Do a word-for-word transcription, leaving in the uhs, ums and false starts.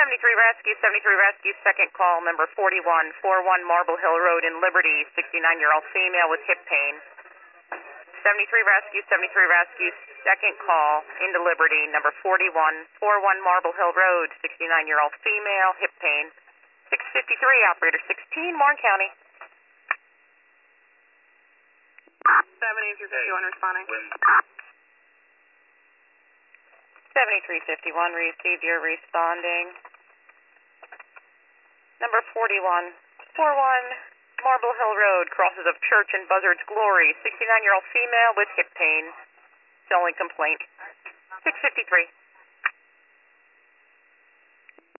seventy-three Rescue, seventy-three Rescue, second call, number forty-one, forty-one Marble Hill Road in Liberty, sixty-nine-year-old female with hip pain. seventy-three Rescue, seventy-three Rescue, second call into Liberty, number forty-one, forty-one Marble Hill Road, sixty-nine-year-old female, hip pain. six fifty-three, operator sixteen, Warren County. seventy-three fifty-one responding. seventy-three fifty-one, received, you're responding. Number forty-one, forty-one Marble Hill Road, crosses of Church and Buzzard's Glory, sixty-nine-year-old female with hip pain. It's the only complaint. six fifty-three.